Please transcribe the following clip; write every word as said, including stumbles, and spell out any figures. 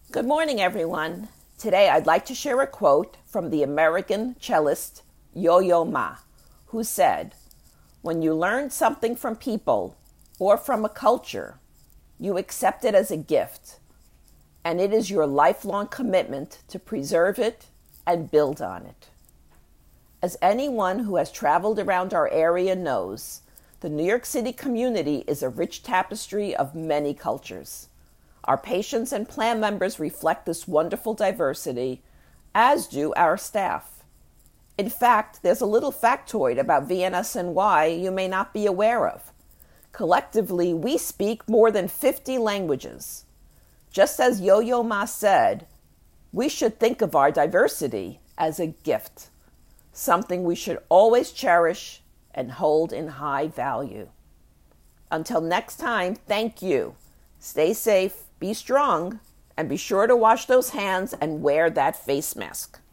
Good morning, everyone. Today I'd like to share a quote from the American cellist Yo-Yo Ma, who said, "When you learn something from people or from a culture, you accept it as a gift, and it is your lifelong commitment to preserve it and build on it." As anyone who has traveled around our area knows, the New York City community is a rich tapestry of many cultures. Our patients and plan members reflect this wonderful diversity, as do our staff. In fact, there's a little factoid about V N S N Y you may not be aware of. Collectively, we speak more than fifty languages. Just as Yo-Yo Ma said, we should think of our diversity as a gift, something we should always cherish and hold in high value. Until next time, thank you. Stay safe, be strong, and be sure to wash those hands and wear that face mask.